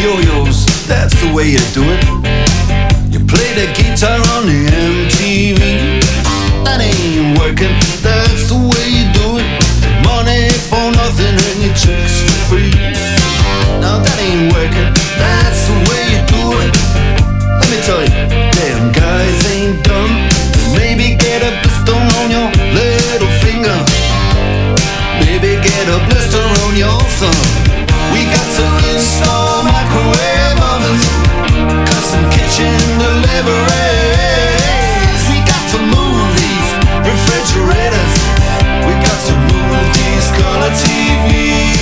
yo-yos, that's the way you do it. You play the guitar on the MTV. That ain't working, that's the way you do it. Money for nothing and your chicks for free. Now that ain't working, that's the way you do it. Let me tell you, damn guys ain't dumb. Maybe get a blister on your little finger. Maybe get a blister on your thumb. We got to install microwave ovens, custom kitchen deliveries. We got to move these refrigerators. We got to move these color TVs.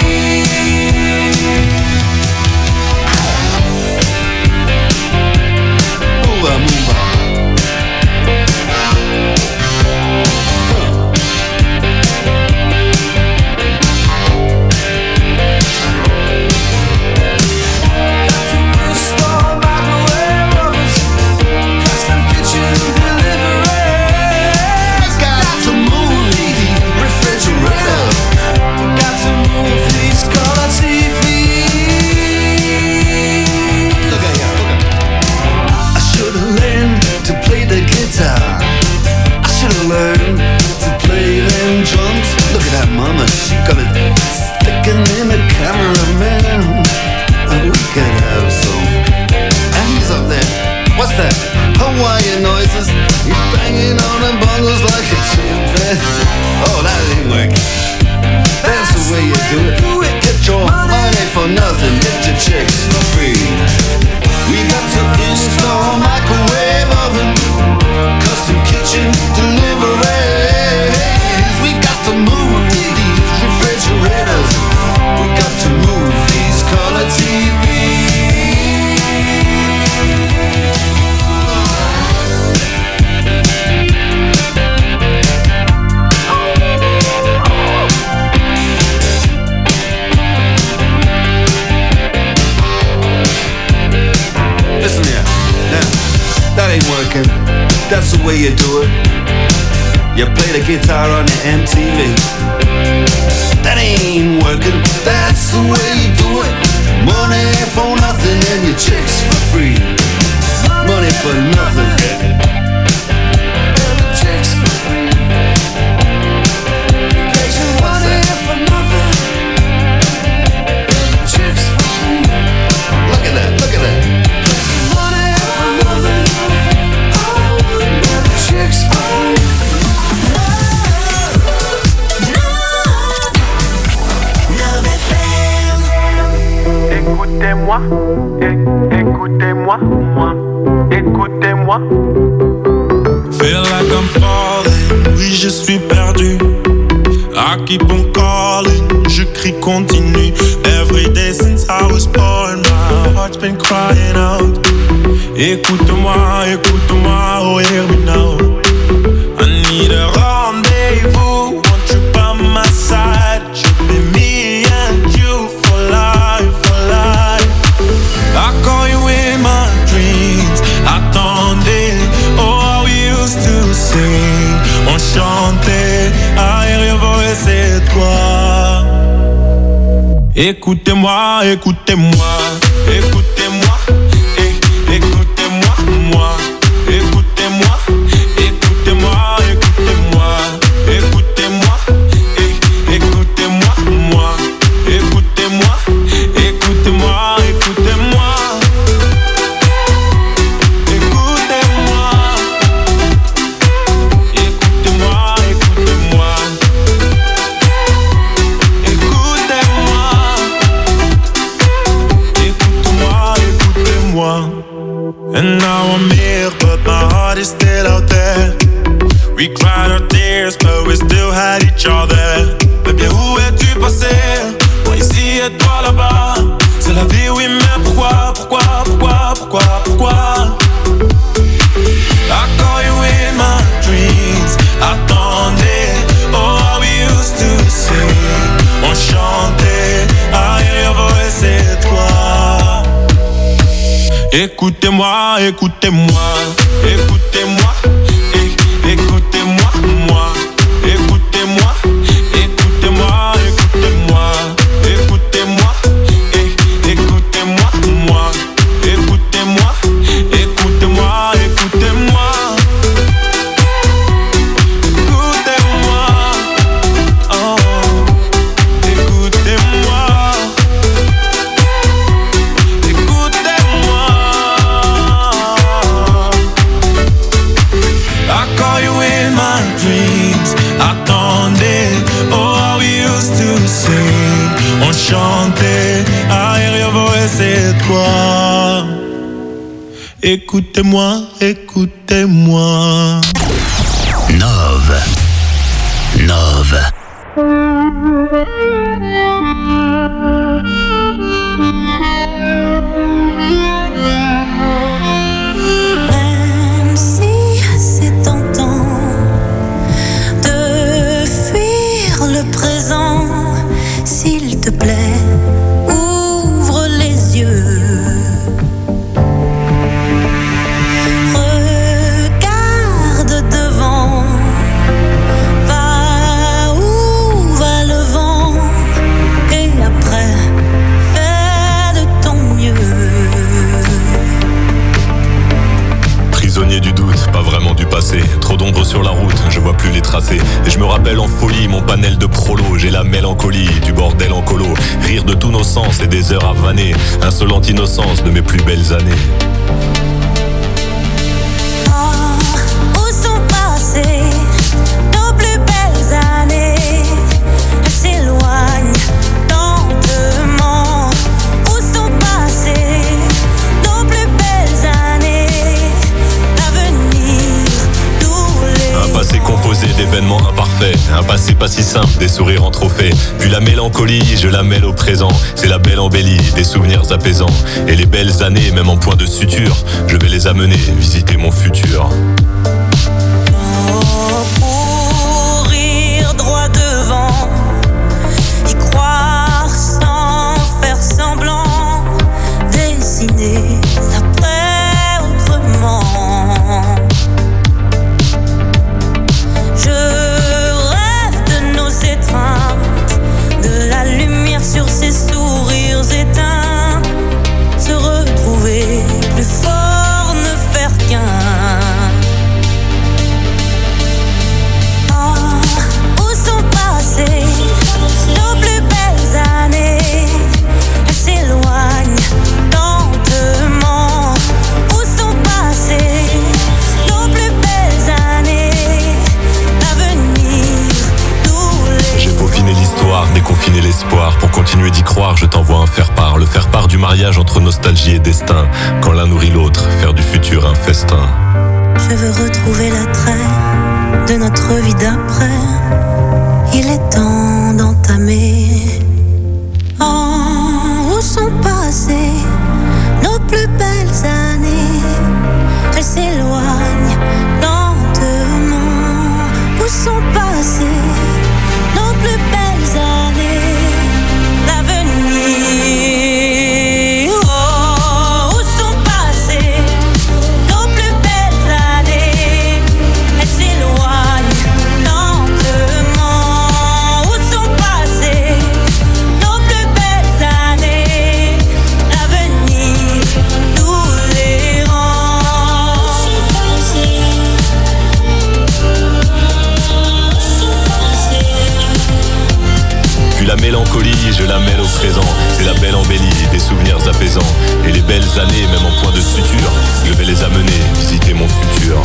Move on, move on. Mama, she got it sticking in the cameraman. We could have some. And he's up there. What's that? Hawaiian noises. He's banging on the bongos like a chimpanzee. Oh, that ain't working. That's the way you do it. Get your money for nothing. Get your chicks for free. We got to install microwave oven, custom kitchen deliveries. We got to move these refrigerators. We got to move these color TVs. Listen here, now, that ain't working. That's the way you do it. You play the guitar on the MTV. That ain't working, that's the way you do it. Money for nothing and your chicks for free. Money for nothing and your chicks for free. Get your money for nothing and your chicks for free. Look at that, look at that. Money for nothing and your chicks for free. Écoutez-moi, écoutez-moi, moi, écoutez-moi. Feel like I'm falling, oui je suis perdu. I keep on calling, je crie continue. Every day since I was born, my heart's been crying out. Écoute-moi, écoute-moi, oh hear me now. I need a rendezvous, want you by my side. Should be me and you for life, for life. I call you in my dreams, attendez. Oh, how we used to sing, on chantait. I hear your voice, c'est toi. Écoutez-moi, écoutez-moi, écoutez-moi, écoutez-moi, moi. Écoutez-moi, écoutez-moi, écoutez-moi, écoutez-moi, écoutez-moi, moi. Écoutez-moi, écoutez-moi, écoutez-moi. Écoutez-moi, écoutez-moi, écoutez-moi. Écoutez-moi, écoutez-moi. And now I'm here, but my heart is still out there. We cried our tears, but we still had each other. Mais bien où es-tu passé? Moi ici et toi là-bas. C'est la vie, oui, mais pourquoi? I call you in my dreams. Attendez, oh how we used to sing. On chantait, I hear your voice, c'est toi. Écoutez-moi, écoutez-moi, écoutez-moi, écoutez-moi, moi. Écoutez-moi, écoutez-moi, écoutez-moi, écoutez-moi, écoutez-moi, Écoutez-moi, écoutez-moi. Nove. Même si c'est tentant de fuir le présent, s'il te plaît, ouvre les yeux. Regarde devant, va où va le vent, et après, fais de ton mieux. Prisonnier du doute, pas vraiment du passé. Trop d'ombre sur la route, je vois plus les tracés. Et je me rappelle en folie mon panel de prolo. J'ai la mélancolie du bordel en colo. Rire de tous nos sens et des heures à vanner. Insolente innocence de mes plus belles années. Où sont passées nos plus belles années? Elles s'éloignent lentement. Où sont passées nos plus belles années? L'avenir, tous les Un passé composé d'événements imparfaits. Un passé pas si simple, des sourires en trophée. Puis la mélancolie, je la mêle au présent. C'est la belle embellie, des souvenirs apaisants. Et les belles années, même en point de suture, je vais les amener visiter mon futur. courir droit devant, y croire sans faire semblant, dessiner l'après autrement. Je rêve de nos étreintes, de la lumière sur ces sourires éteints, se retrouver plus fort, ne faire qu'un. Où sont passées nos plus belles années? Elles s'éloignent lentement. Où sont passées nos plus belles années? L'avenir, tous les J'ai peaufiné l'histoire, déconfiné l'espoir. Pour continuer d'y croire, je t'envoie un faire-part. Le faire-part du mariage entre nostalgie et destin. Quand l'un nourrit l'autre, faire du futur un festin. Je veux retrouver l'attrait de notre vie d'après. Il est temps d'entamer. Où sont passées nos plus belles années? Elles s'éloignent lentement. Où sont passées nos plus belles années? L'avenir. Où sont passées nos plus belles années? Elles s'éloignent lentement. Où sont passées nos plus belles années? L'avenir nous les rend. Puis la mélancolie, je la mêle au présent. C'est la belle embellie, des souvenirs apaisants. Et les belles années, même en point de suture, je vais les amener visiter mon futur.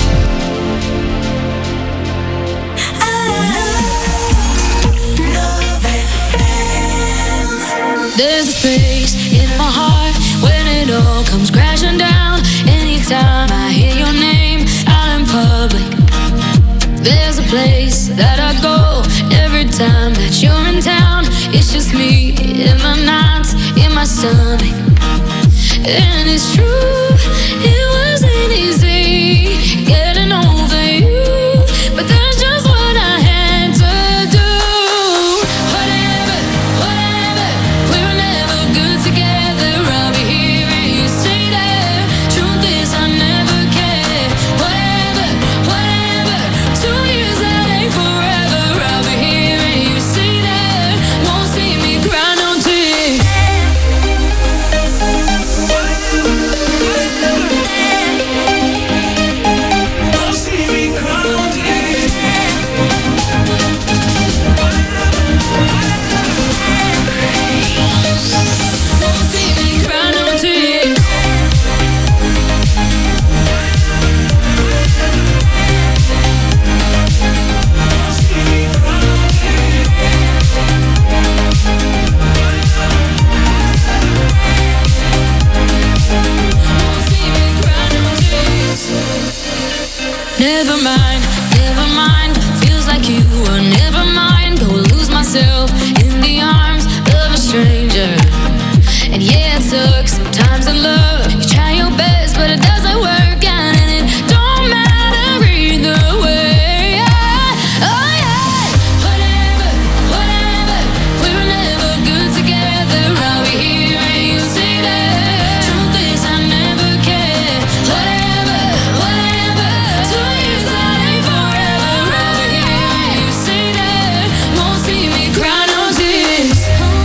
There's a space in my heart when it all comes crashing down. Anytime I hear your name out in public, there's a place that I go every time that you're in town. It's just me in my nights, in my stomach. And it's true, it wasn't easy getting over you, but that's just what I had to do. Whatever, we were never good together. I'll be here and you stay there. Truth is I never cared. Whatever, 2 years that ain't forever. I'll be here and you stay there. Won't see me cry no tears. Never mind, feels like you were never mind. Go lose myself in the arms of a stranger. And yeah, it sucks sometimes in love. You try your best, but it doesn't work out, and it don't matter either way. Oh yeah, whatever, we're never good together. I'll be here and you say that. Truth is I never cared. Whatever, 2 years that ain't forever. I'll be here and you say that. Won't see me cry no tears.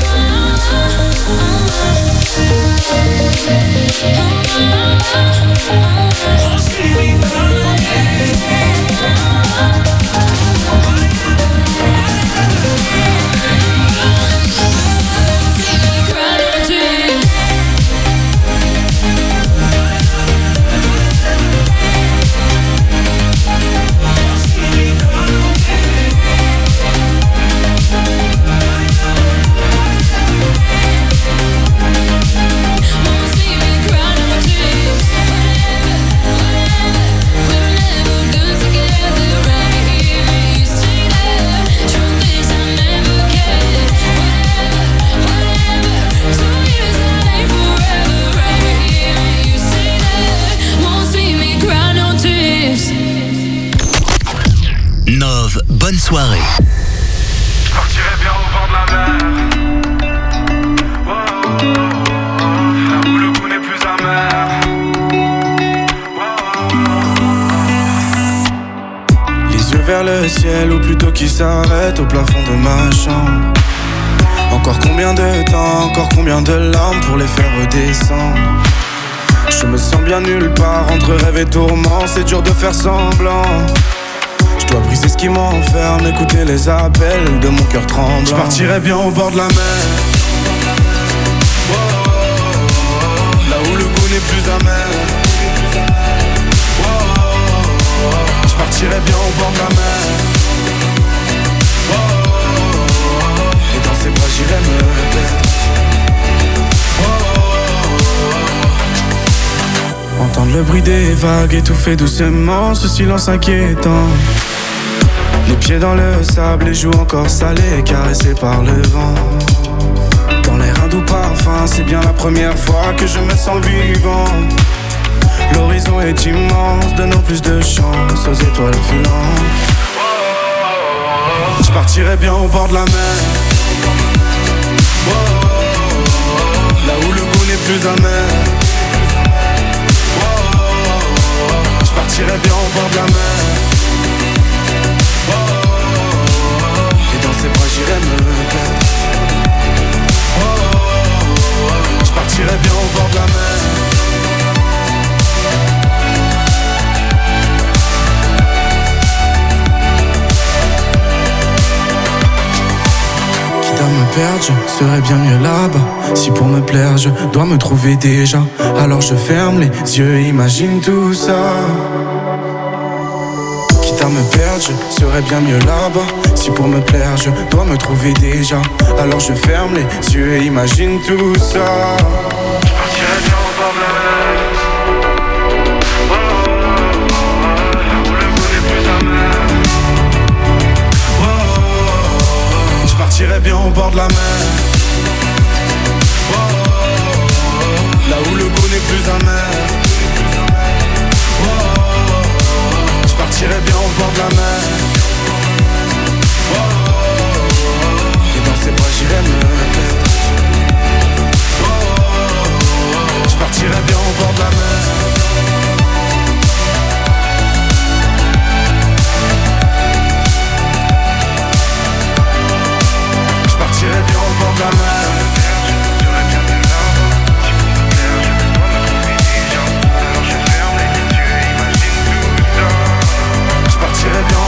Bonne soirée. Je partirais bien au bord de la mer. Là où le goût n'est plus amer. Les yeux vers le ciel, ou plutôt qui s'arrête au plafond de ma chambre. Encore combien de temps, encore combien de larmes pour les faire redescendre. Je me sens bien nulle part, entre rêve et tourment, c'est dur de faire semblant. Je dois briser ce qui m'enferme, écouter les appels de mon cœur tremblant. Je partirais bien au bord de la mer. Là où le goût n'est plus amer. Je partirais bien au bord de la mer. Et dans ses bras j'irais me perdre. Entendre le bruit des vagues étouffer doucement ce silence inquiétant. Les pieds dans le sable, les joues encore salées, caressées par le vent. Dans l'air un doux parfum, c'est bien la première fois que je me sens vivant. L'horizon est immense, donnant plus de chance aux étoiles filantes. Je partirais bien au bord de la mer. Là où le goût n'est plus amer. Je partirais bien au bord de la mer. Et dans ses bras j'irais me perdre. Je partirais bien au bord de la mer. Quitte à me perdre, je serais bien mieux là-bas. Si pour me plaire, je dois me trouver déjà, alors je ferme les yeux et imagine tout ça. À me perdre, je serais bien mieux là-bas. Si pour me plaire, je dois me trouver déjà, alors je ferme les yeux et imagine tout ça. Je partirais bien au bord de la mer. Là où le goût n'est plus amer. Je partirais bien au bord de la mer. Là où le goût n'est plus amer. Je partirais bien au bord de la mer. Et dans ses bras j'irais me perdre. Je partirais bien au bord de la mer. Je partirais bien au bord de la mer. Je partirais bien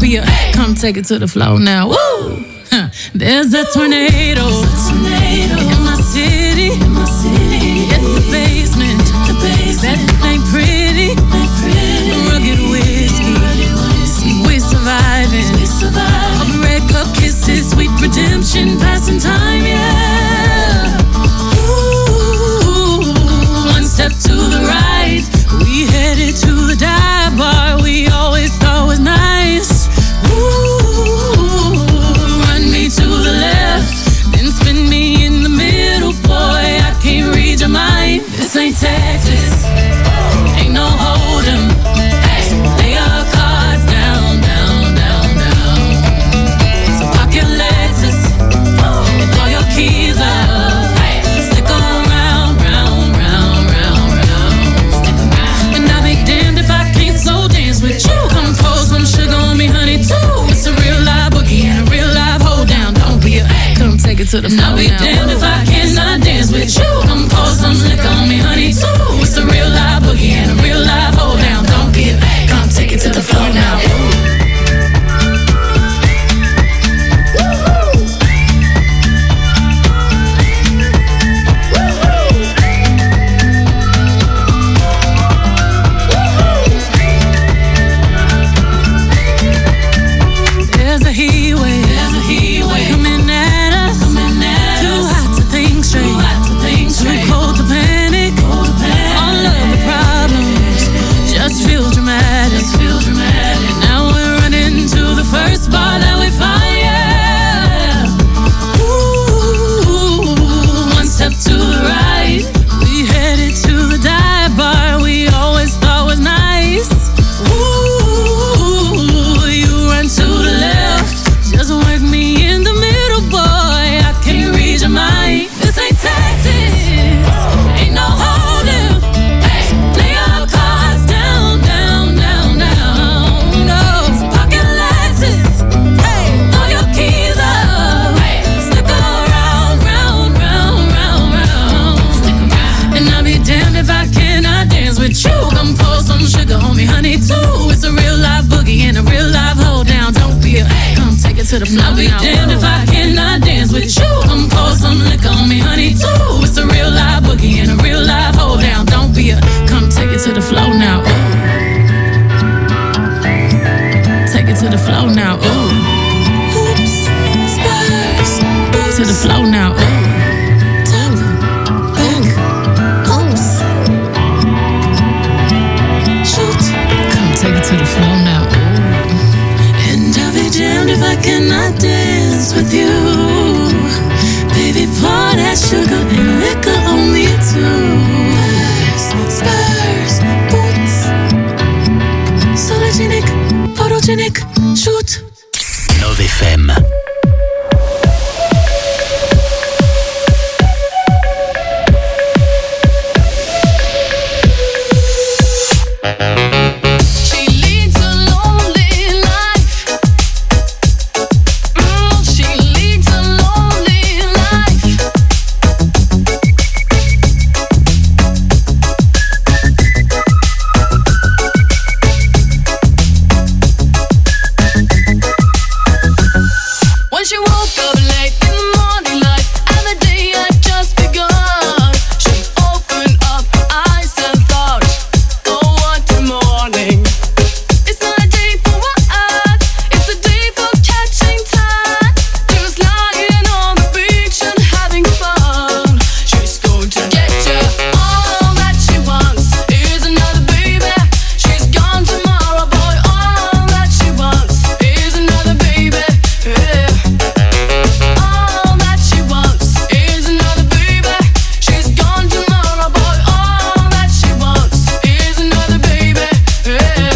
be a, come take it to the floor now. Woo! There's a tornado in my city, in the basement. That ain't pretty. Rugged whiskey, we surviving. Of red cup kisses, sweet redemption, passing time, yeah. Ooh, one step to the right, we headed to the dive bar we always thought was nice. Ooh, run me to the left, then spin me in the middle, boy, I can't read your mind. This ain't Texas, ain't no hold'em. Hey, lay your cards down, down, down, down. So park your Lexus and throw your keys up. Hey, stick around, round, round, round, round. Stick around. And I'll be damned if I can't slow dance with you. Come pour some sugar on me, honey, too. It's a real live boogie and a real live hold down. Don't be a, come take it to the floor. I'll be damned if I cannot dance with you. Come pour some liquor on me, honey, too. It's a real live boogie and a real live hold down. Don't be a, come take it to the floor now. There's a heat wave coming at us. Too hot to think straight, too cold to panic. All of the problems just feel dramatic. Now we're running to the first bar that we find, yeah. Ooh, one step to the right, we headed to the dive bar we always thought was nice. Ooh, you run to the left, just work me in the middle, boy, I can't read your mind. This ain't Texas, ain't no hold'em. Hey, lay your cards down, down, down, down. No, pocket Lexus, hey, throw your keys up. Hey, stick around, round, round, round, round. Stick around. And I'll be damned if I cannot dance with you. Come pour some sugar on me, honey, too. It's a real live boogie and a real live hold down. Don't be a, come take it to the floor. I'll be damned if I cannot dance with you. Come pour some liquor on me, honey, too. It's a real live boogie and a real live hold down. Don't be a, come take it to the floor now. Ooh. Take it to the floor now. Ooh. Oops, Spurs. To the floor now. Ooh. Top, back, oops. Shoot. Come take it to the floor now. Ooh. And I'll be damned if I cannot dance with you. Baby, pour that sugar and liquor on me too. Spurs, boots, sologenic, photogenic, shoot. 9 FM. She leads a lonely life. She leads a lonely life. When she woke up late in the morning light, and the day had just begun, she opened up her eyes and thought, oh, what a morning. It's not a day for what? It's a day for catching time. Just lying on the beach and having fun. She's going to get you. All that she wants is another baby. She's gone tomorrow, boy. All that she wants is another baby. Yeah. All that she wants is another baby. She's gone tomorrow, boy. All that she wants is another baby. Yeah.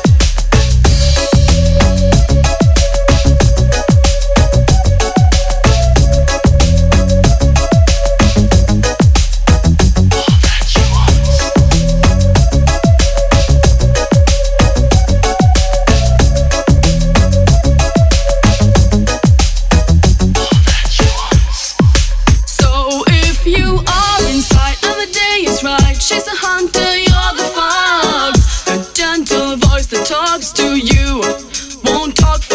So if you are inside and the day is right, she's a hunter, you're the fox. A gentle voice that talks to you, won't talk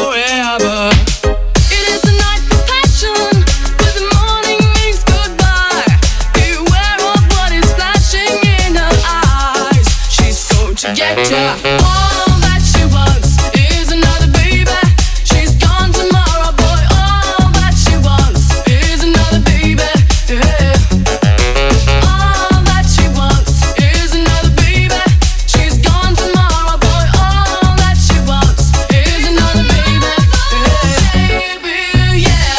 Yeah. All that she wants is another baby. She's gone tomorrow, boy. All that she wants is another baby. Yeah. All that she wants is another baby. She's gone tomorrow, boy. All that she wants is another baby. Yeah. Baby, yeah.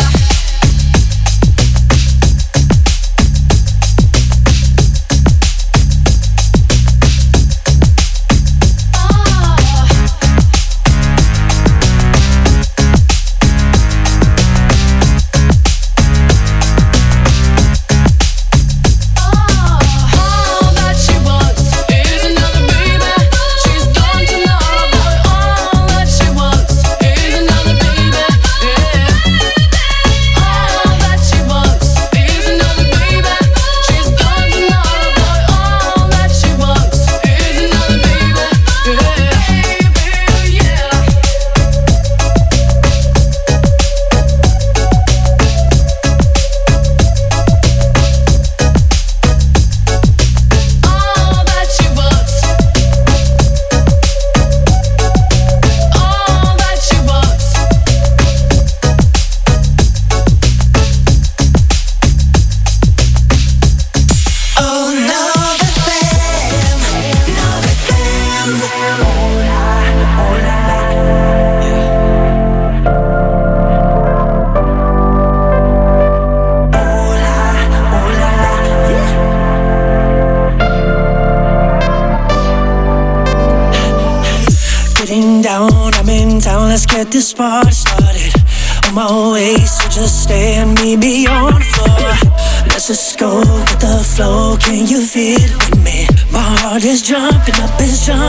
All that she wants is another baby. She's gone tomorrow, boy. All that she wants is another baby. Yeah. All that she wants is another baby. She's gone tomorrow, boy. All that she wants is another baby. Yeah. Yeah. All that she wants. All that she wants. Oh, Nova FM, Nova FM. Oh la la, oh la la, Getting down, I'm in town, let's get this party started. On my way, so just stay and meet me on the floor. Let's just go with the flow, can you feel it with me? My heart is jumping up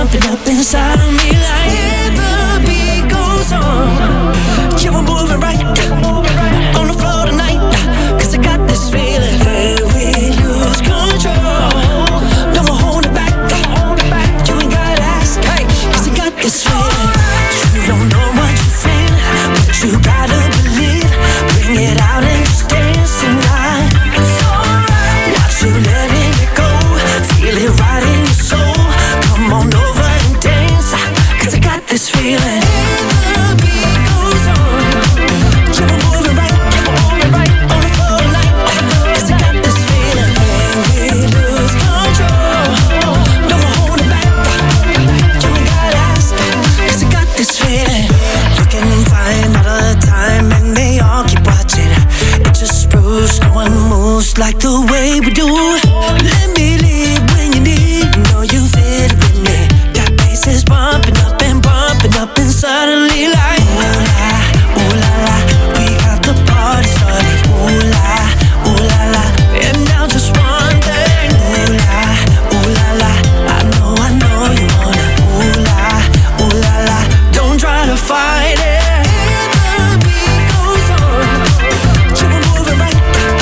inside of me like yeah, the beat goes on. Yeah, we're moving right on the floor tonight, 'cause I got this feeling that we lose control. No more holding back, you ain't gotta ask, 'cause I got this feeling. You don't know what you feel, but you gotta believe. Bring it out and just dance tonight. It's alright, not you letting it go. Feel it right in your soul. Come on over and dance, 'cause I got this feeling. And the beat goes on. Yeah, we're moving right on the floor tonight, 'cause I got this feeling. And we lose control. No more holding back, you ain't gotta ask, 'cause I got this feeling. Looking fine all the time and they all keep watching. It just proves no one moves like the way we do. Let me lead when you need, know you fit with me. That bass is bumping up and suddenly like ooh la la, we got the party started. Ooh la la, and now just one thing. Ooh la la, I know you wanna. Ooh la la, don't try to fight it. And the beat goes on. Yeah, we're moving right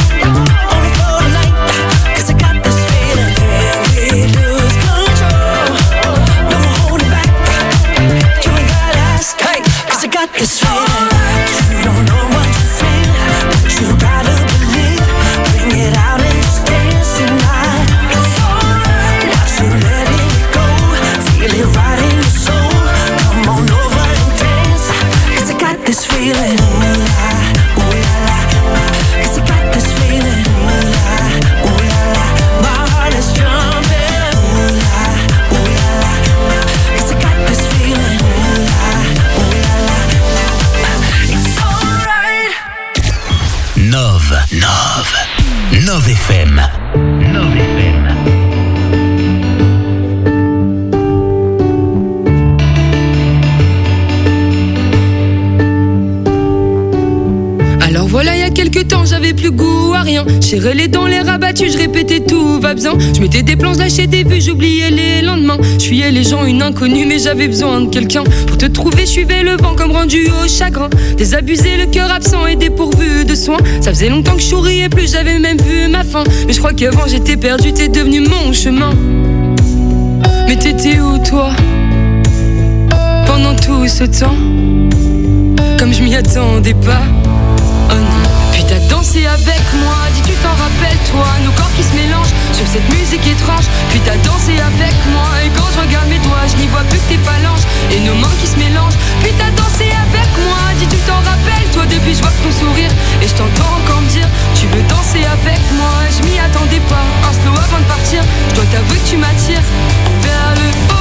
on the floor tonight, 'cause I got this feeling. Yeah, we lose control. No more holding back, you ain't gotta ask, 'cause I got this feeling. You don't know what you feel, but you gotta believe. Bring it out and just dance tonight. It's alright, not you letting it go. Feel it right in your soul. Come on over and dance, 'cause I got this feeling. Ooh la la, 'cause I got this feeling. Ooh la la, my heart is jumping. Ooh la la, 'cause I got this feeling. Ooh la la, it's alright. Nove FM. Alors voilà, il y a quelques temps, j'avais plus goût à rien. J'ai les dents, les rabattus, je répétais tout va bien. Je mettais des plans, lâchais des vues, j'oubliais les lendemains. Je fuyais les gens, une inconnue, mais j'avais besoin de quelqu'un. Pour te trouver, je suivais le vent comme rendu au chagrin. Désabusé, le cœur absent et dépourvu de soins. Ça faisait longtemps que je souriais plus, j'avais même vu ma fin. Mais je crois qu'avant j'étais perdu, t'es devenu mon chemin. Mais t'étais où toi, pendant tout ce temps? Comme je m'y attendais pas. Oh non, puis t'as dansé avec moi, dis tu t'en rappelles toi, nos corps qui se mélangent sur cette musique étrange. Puis t'as dansé avec moi, et quand je regarde mes doigts, je n'y vois plus que tes phalanges et nos mains qui se mélangent. Puis t'as dansé avec moi, dis tu t'en rappelles toi, depuis je vois ton sourire et je t'entends encore me dire tu veux danser avec moi. Je m'y attendais pas, un slow avant de partir, je dois t'avouer que tu m'attires vers le haut.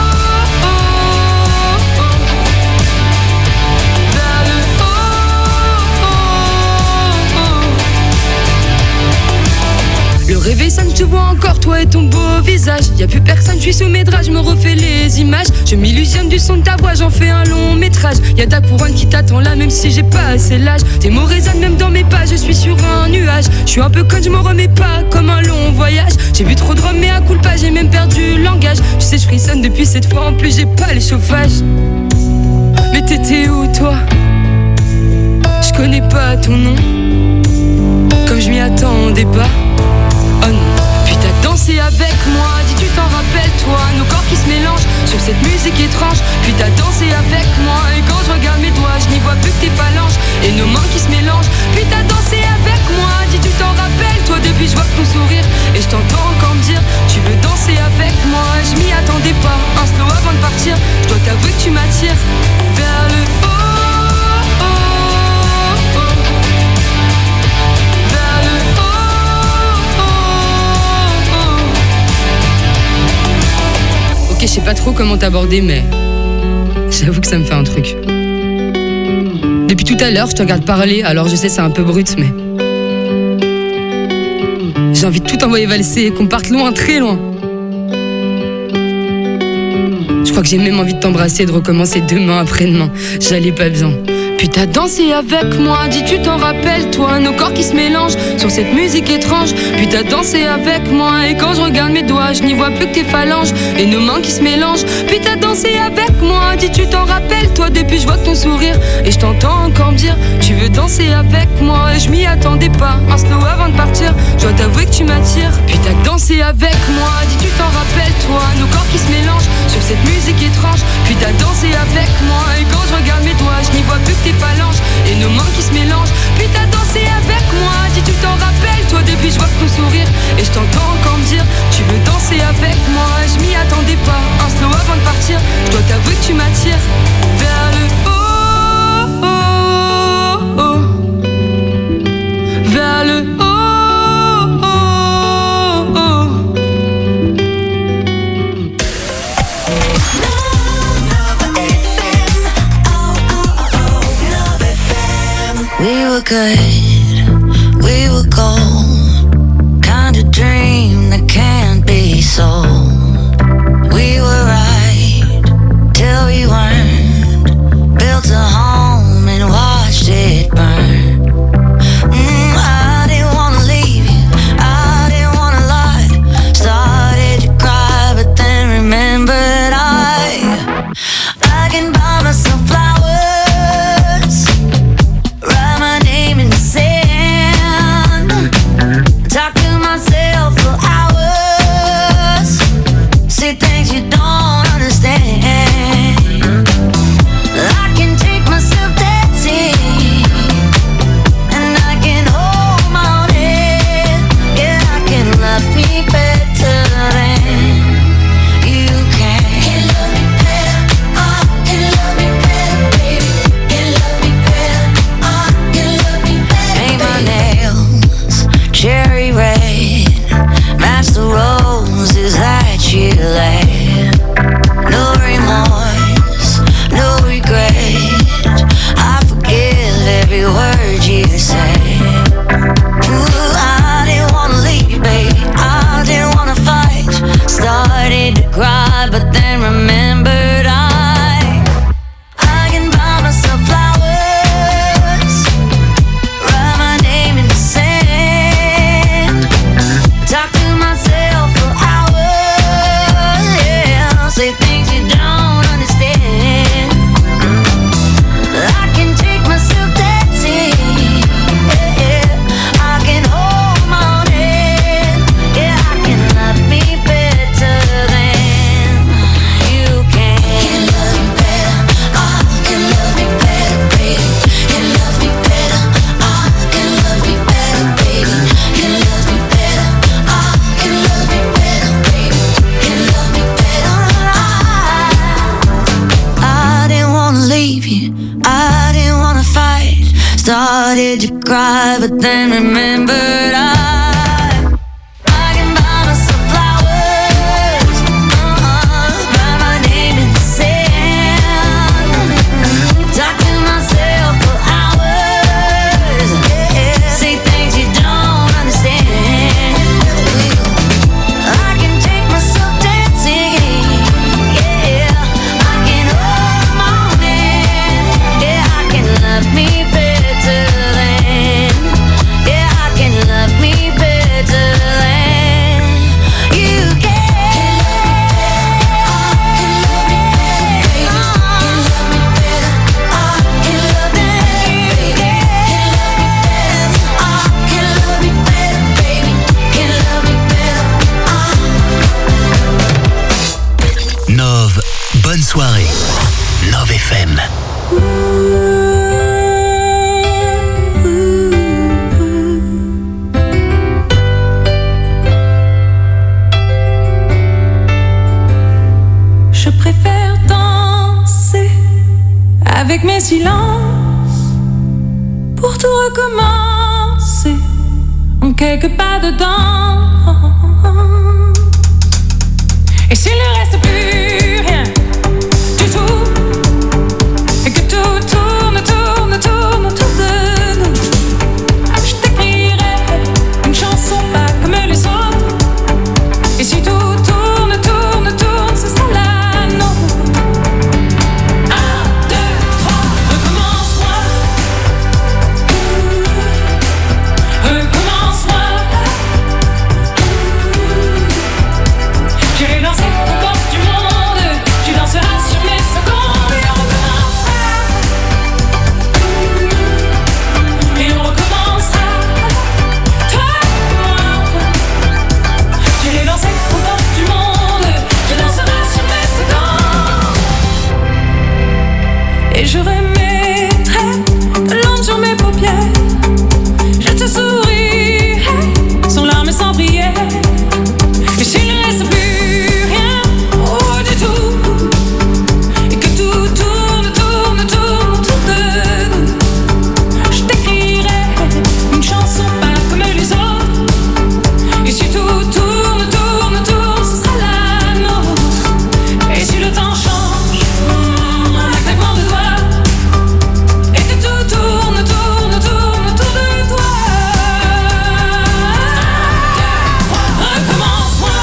Le réveil sonne, je te vois encore, toi et ton beau visage. Y'a plus personne, je suis sous mes draps, je me refais les images. Je m'illusionne du son de ta voix, j'en fais un long métrage. Y'a ta couronne qui t'attend là, même si j'ai pas assez l'âge. Tes mots résonnent même dans mes pas, je suis sur un nuage. Je suis un peu conne, je m'en remets pas, comme un long voyage. J'ai bu trop de rhum, mais à coup pas, j'ai même perdu le langage. Tu sais, je frissonne depuis cette fois, en plus j'ai pas les chauffages. Mais t'étais où toi? Je connais pas ton nom, comme je m'y attendais pas. Oh non. Puis t'as dansé avec moi, dis tu t'en rappelles toi, nos corps qui se mélangent sur cette musique étrange. Puis t'as dansé avec moi, et quand je regarde mes doigts, je n'y vois plus que tes phalanges et nos mains qui se mélangent. Puis t'as dansé avec moi, dis tu t'en rappelles toi, depuis je vois ton sourire et je t'entends encore me dire tu veux danser avec moi. Je m'y attendais pas, un slow avant de partir, je dois t'avouer que tu m'attires vers le haut. Je sais pas trop comment t'aborder, mais j'avoue que ça me fait un truc. Depuis tout à l'heure, je te regarde parler, alors je sais c'est un peu brut, mais j'ai envie de tout envoyer valser, qu'on parte loin, très loin. Je crois que j'ai même envie de t'embrasser, de recommencer demain, après-demain. J'allais pas bien. Puis t'as dansé avec moi, dis tu t'en rappelles toi, nos corps qui se mélangent sur cette musique étrange. Puis t'as dansé avec moi, et quand je regarde mes doigts, je n'y vois plus que tes phalanges et nos mains qui se mélangent. Puis t'as dansé avec moi, dis tu t'en rappelles toi, depuis je vois ton sourire et je t'entends encore me dire tu veux danser avec moi. Et je m'y attendais pas, un slow avant de partir, je dois t'avouer que tu m'attires. Puis t'as dansé avec moi, dis tu t'en rappelles toi, nos corps qui se mélangent sur cette musique étrange. Puis t'as dansé avec moi, et quand je regarde mes doigts, je n'y vois plus que tes phalanges et nos mains qui se mélangent. Puis t'as dansé avec moi, dis tu t'en rappelles toi, depuis je vois ton sourire et je t'entends encore me dire tu veux danser avec moi. Je m'y attendais pas, un slow avant de partir, je dois t'avouer que tu m'attires vers le haut, oh, oh. Vers le haut, oh, oh. We were good, we were gold, kind of dream that can't be sold. We were right till we weren't, built a home and watched it burn. I didn't wanna leave you, I didn't wanna lie. Started to cry but then remembered I can buy myself flowers, write my name and say made you cry, but then remembered I can buy myself flowers, write my name in the sand, talk to myself for hours, say things you don't understand. I can take myself dancing, yeah, I can hold the morning, yeah, I can love me better than, yeah, I can love me better than you can. Nove, bonne soirée. Nove FM. Je préfère danser avec mes silences pour tout recommencer en quelques pas dedans. Et s'il ne reste plus rien du tout, et que tout tourne, tourne, tourne autour de nous, je t'écrirai une chanson pas comme les autres. Et si tout tourne, tourne, tourne, ce sera la nôtre. 1, 2, 3, recommence-moi. Recommence-moi. J'irai danser aux portes du monde. Tu danseras sur mes secondes. Et on recommencera. Et on recommencera. Toi et moi. J'irai danser aux portes du monde. Tu danseras sur mes secondes. Et je remettrai de l'encre sur mes paupières. Je te sourirai sans larmes et sans prière. Et s'il ne reste plus rien, oh du tout, et que tout tourne, tourne, tourne autour de nous, je t'écrirai une chanson pas comme les autres. Et si tout tourne, tourne, tourne, ce sera la nôtre. Et si le temps change, un claquement de doigts, et que tout tourne, tourne, tourne autour de toi. Recommence-moi.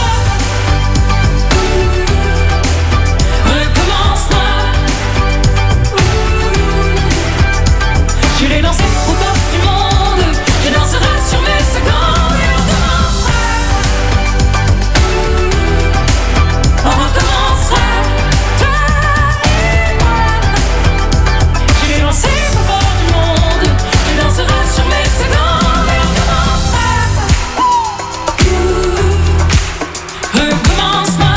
Recommence-moi. J'irai danser aux portes du monde. Tu danseras sur mes secondes. Et on recommencera. On recommencera. Toi et moi. J'irai danser aux portes du monde. Tu danseras sur mes secondes. Et on recommencera. Recommence-moi.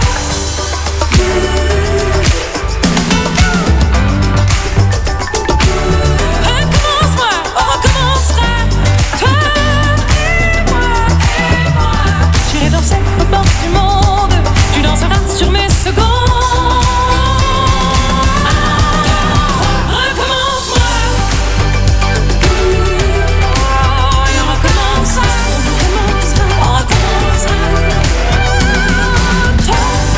Recommence-moi, on recommencera. Toi et moi. J'irai danser aux portes du monde. Tu danseras sur mes secondes. Recommence-moi. Et on recommencera. On recommencera. Toi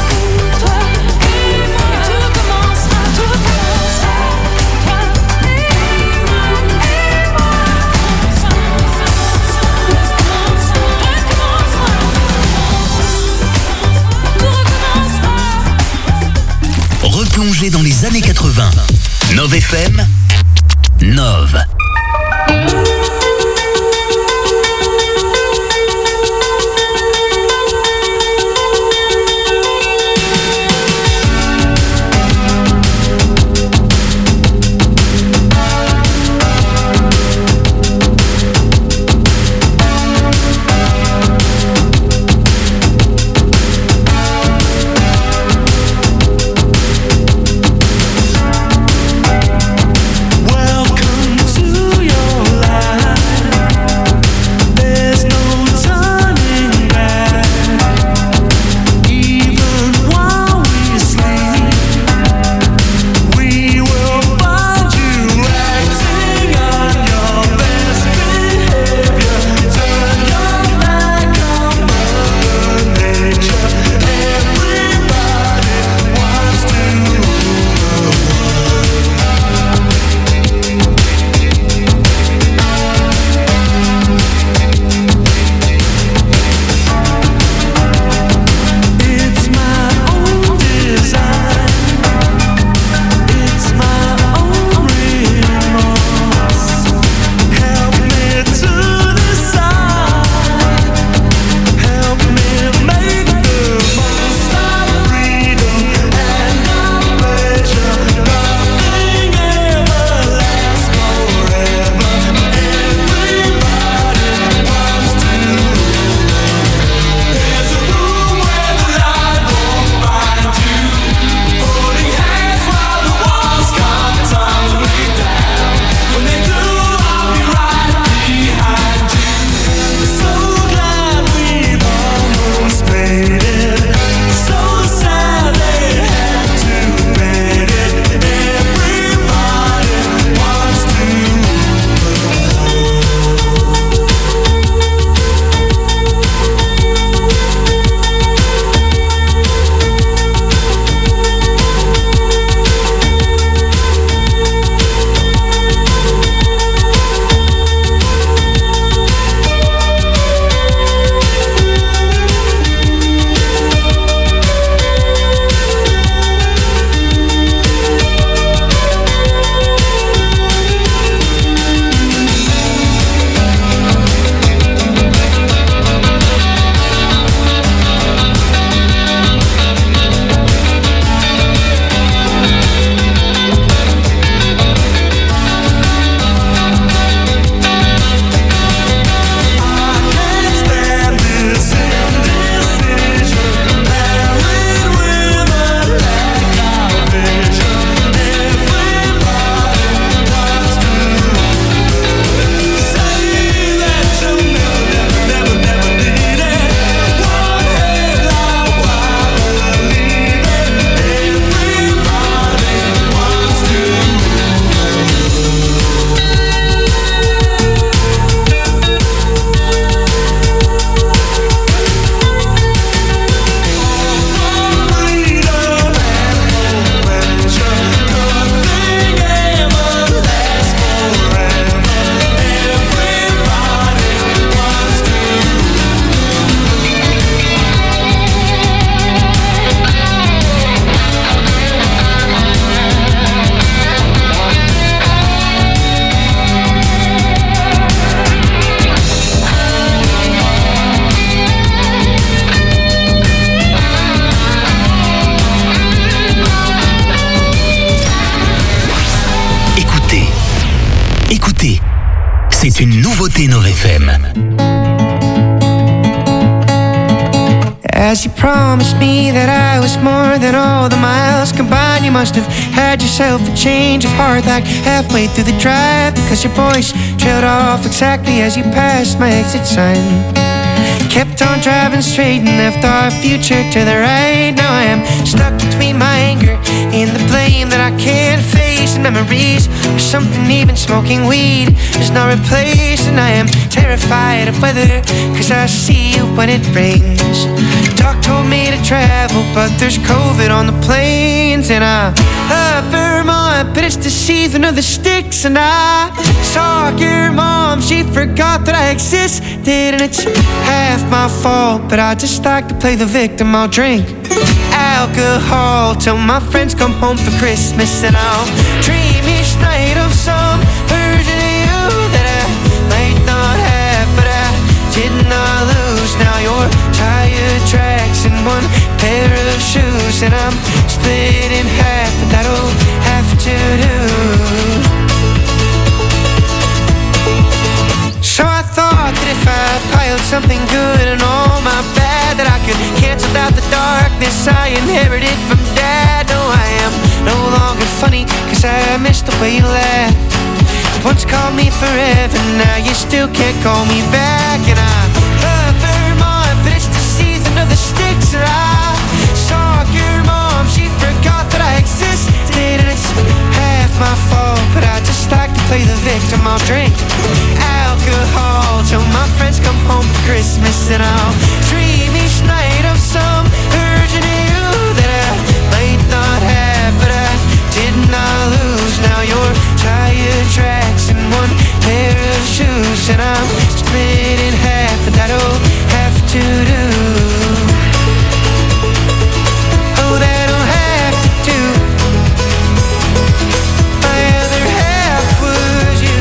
et moi. Tout recommencera. Tout recommencera. Toi et moi. Replongez dans les années 80. Nove FM. Nove. Welcome to your life. c'est une nouveauté Nove FM. As you promised me that I was more than all the miles combined, you must have had yourself a change of heart like halfway through the drive, because your voice trailed off exactly as you passed my exit sign. Kept on driving straight and left our future to the right. Now I am stuck between my anger and the blame that I can't face, and memories or something even smoking weed is not replaced. And I am terrified of weather, cause I see you when it rains. Doc told me to travel, but there's COVID on the planes. And I love Vermont, but it's the season of the sticks. And I saw your mom, she forgot that I existed, and it's half my fault, but I just like to play the victim. I'll drink alcohol till my friends come home for Christmas, and I'll dream each night of some version of you that I might not have, but I did not lose. Now you're tire tracks and one pair of shoes, and I'm split in half, but that'll have to do. So I thought that if I piled something good and all my bad, that I could cancel out the darkness I inherited from Dad. No, I am no longer funny, cause I miss the way you laughed. You once called me forever, now you still can't call me back. And I love Vermont, but it's the season of the sticks. And I saw your mom, she forgot that I existed, and it's half my fault, but I just like to play the victim. I'll drink alcohol till my friends come home for Christmas, and I'll dream each night of some version of you that I might not have, but I did not lose. Now you're tire tracks and one pair of shoes, and I'm split in half, but that'll have to do. Oh, that'll have to do. My other half was you.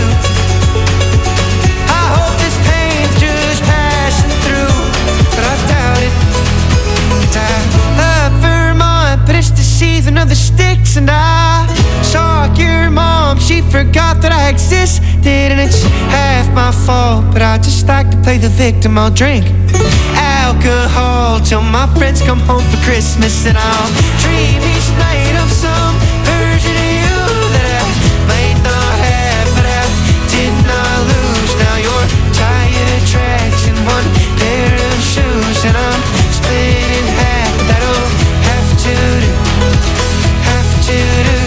I hope this pain's just passing through, but I doubt it. 'Cause I love Vermont, but it's the season of the sticks. And I saw your mom, she forgot that I existed, and it's half my fault, but I just like to play the victim. I'll drink alcohol till my friends come home for Christmas, and I'll dream each night of some version of you that I might not have, but I did not lose. Now you're tire tracks and one pair of shoes, and I'm split in half. That'll have to do, have to do.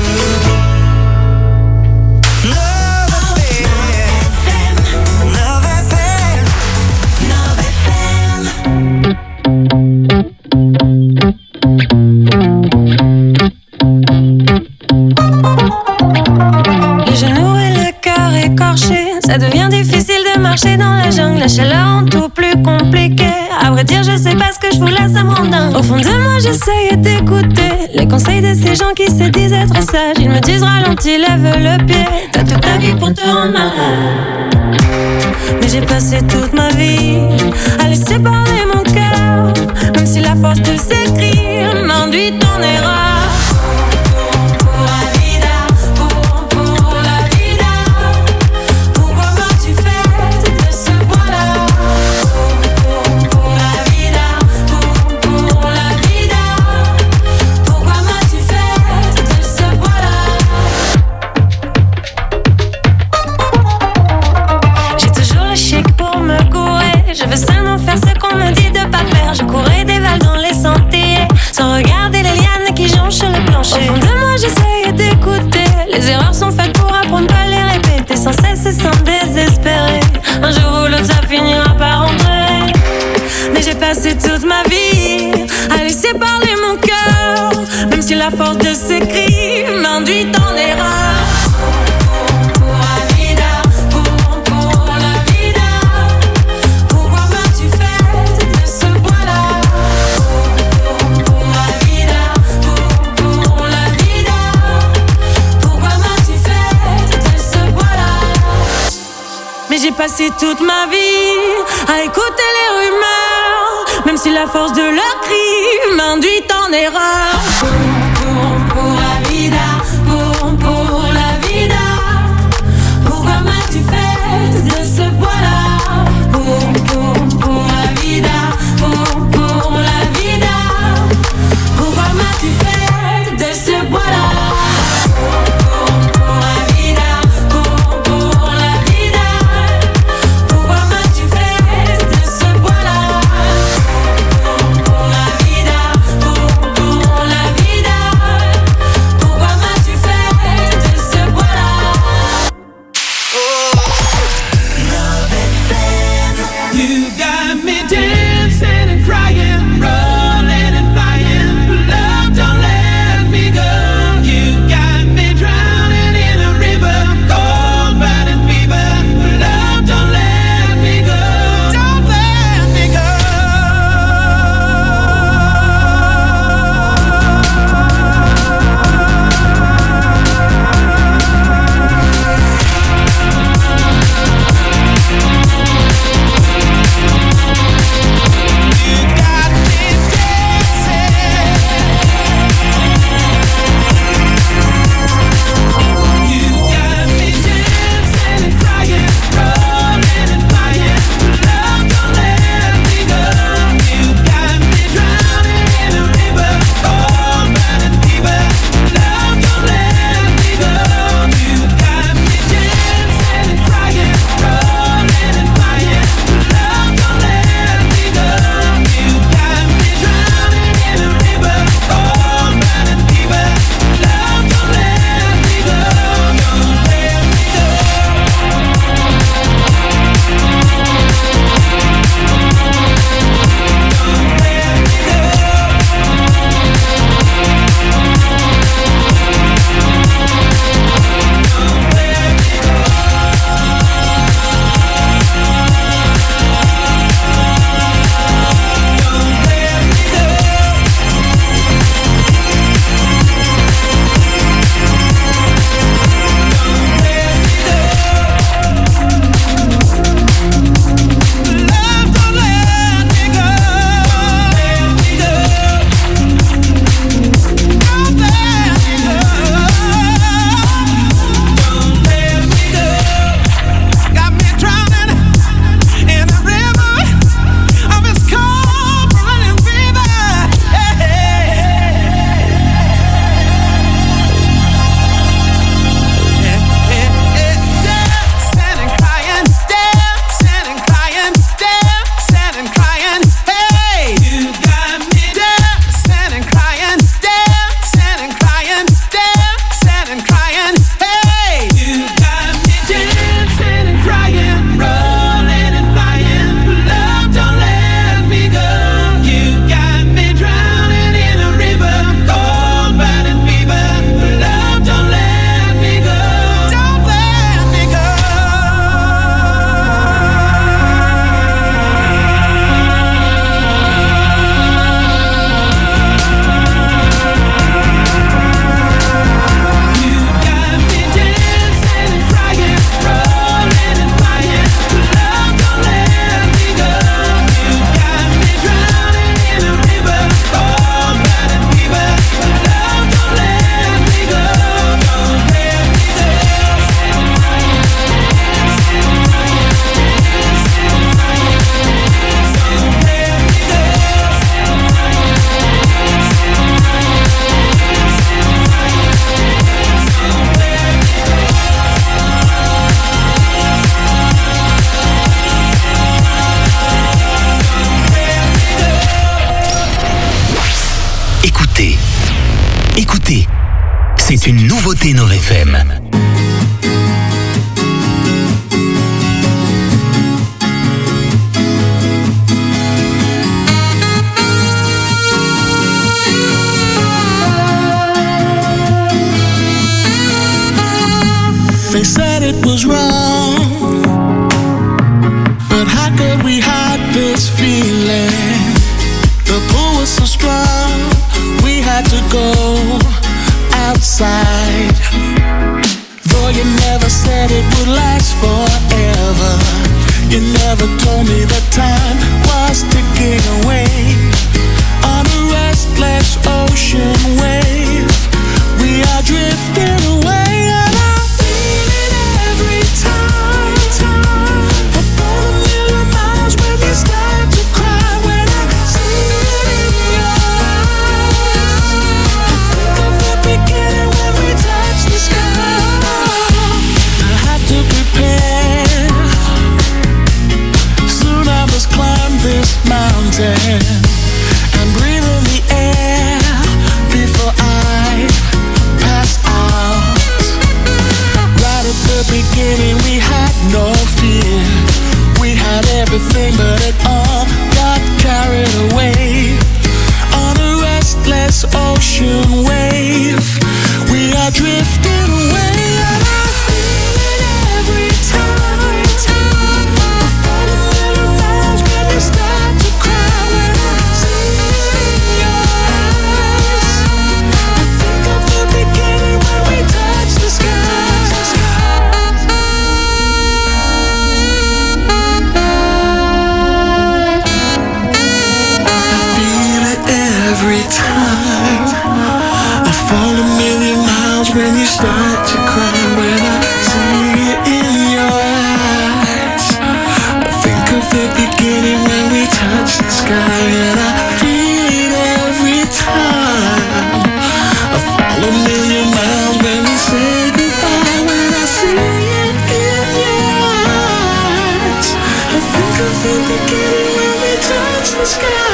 Ça devient difficile de marcher dans la jungle, la chaleur rend tout plus compliqué. À vrai dire, je sais pas ce que je voulais, ça me rend dingue. Au fond de moi, j'essaye d'écouter les conseils de ces gens qui se disent être sages. Ils me disent ralentis, lève le pied. T'as toute ta vie pour te rendre malade. Mais j'ai passé toute ma vie à laisser parler mon cœur, même si la force de s'écrire m'induit en erreur. Je veux seulement faire ce qu'on me dit de pas faire. Je courais des valses dans les sentiers, sans regarder les lianes qui jonchent le plancher. Au fond de moi, j'essaye d'écouter. Les erreurs sont faites pour apprendre, pas les répéter sans cesse et sans désespérer. Un jour ou l'autre, ça finira par rentrer. Mais j'ai passé toute ma vie à laisser parler mon cœur, même si la force de ces cris m'induit en erreur. J'ai passé toute ma vie à écouter les rumeurs, même si la force de leurs cris m'induit en erreur. Pour la vida, pour la vida. Pourquoi m'as-tu fait c'est une nouveauté Nove FM. They said it was wrong, but how could we hide this feeling? The pull was so strong, we had to go outside. Though you never said it would last forever, you never told me that time was ticking away. On a restless ocean wave, we are drifting away. And breathe in the air before I pass out. Right at the beginning we had no fear. We had everything but it all got carried away. On a restless ocean wave, we are drifting away. And I feel it every time. When you start to cry, when I see it in your eyes, I think of the beginning when we touch the sky, and I feel it every time. I fall a million miles when we say goodbye, when I see it in your eyes. I think of the beginning when we touch the sky.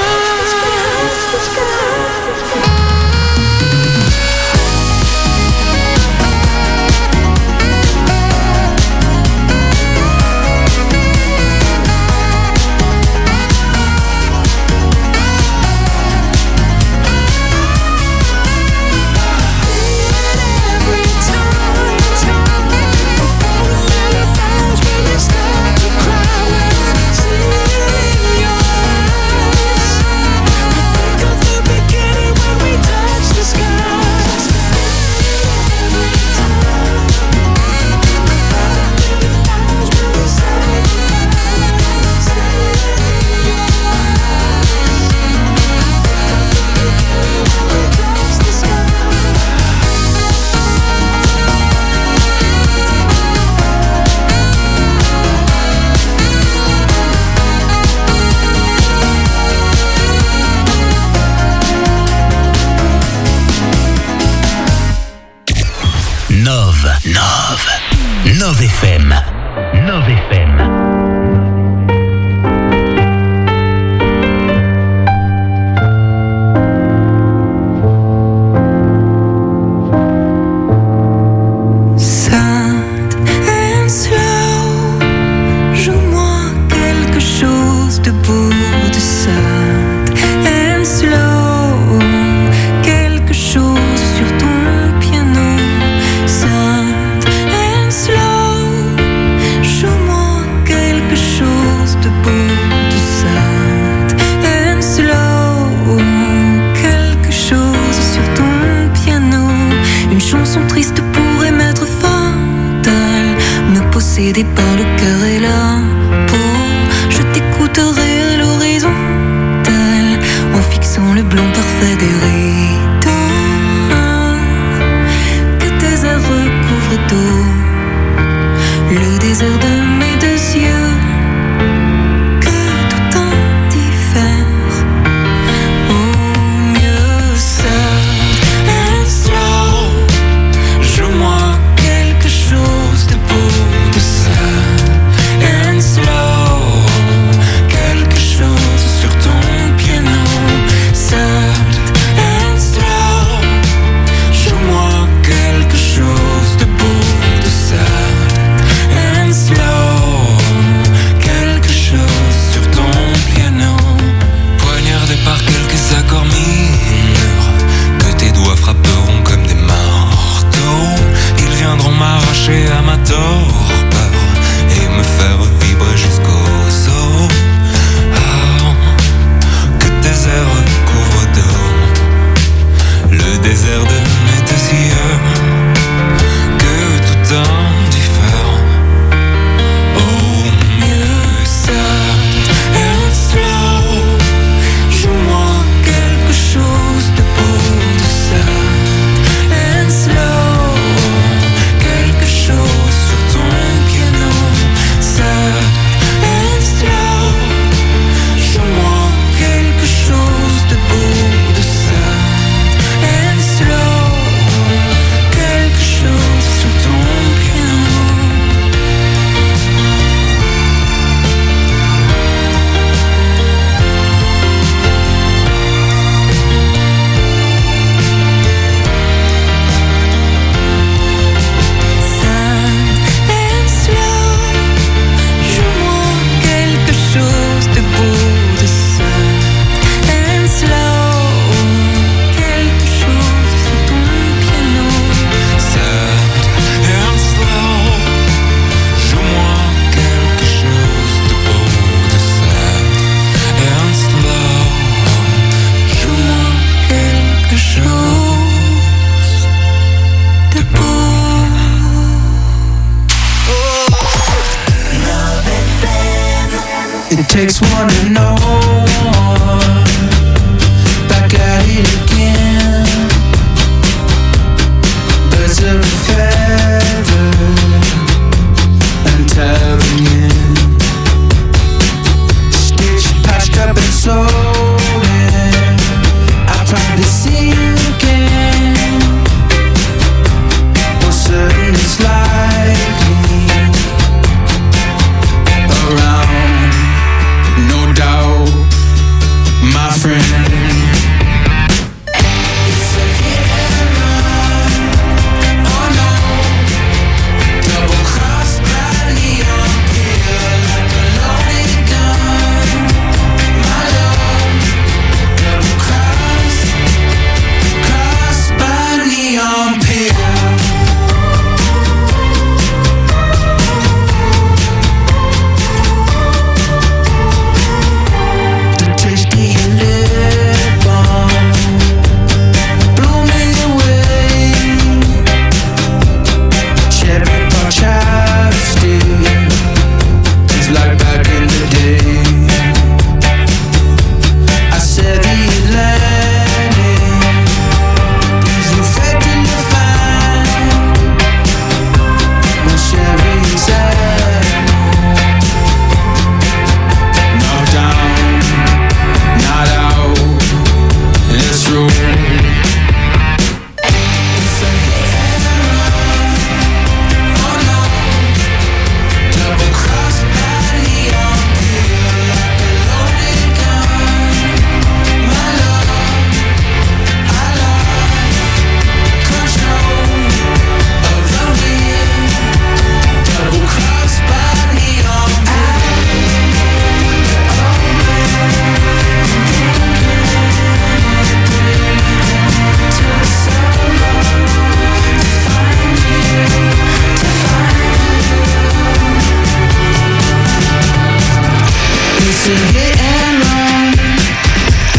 Nove FM. Nove FM. Possédé par le cœur et la peau, je t'écouterai à l'horizontale en fixant le blanc parfait des rideaux que tes airs recouvrent d'eau, le désert de mes deux yeux que tout en diffère. Oh, mieux sad and slow, joue-moi quelque chose de beau. And It takes one to know one. Back at it again. Birds of a feather and telling in. Stitched, patched up and sold in. I tried to see you again. Was certain it's likely around. No doubt, my friend. It's a hit and run. Oh no. Double cross by neon peel like a loaded gun. My love. Double cross by neon peel.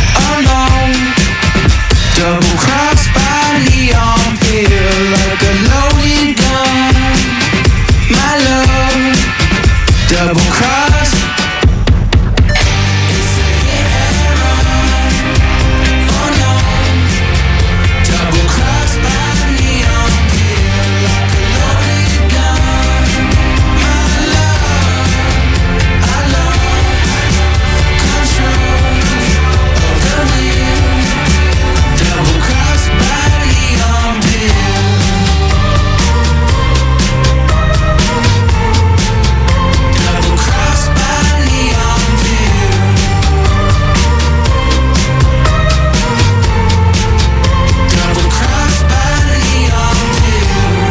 Double cross by neon peel like a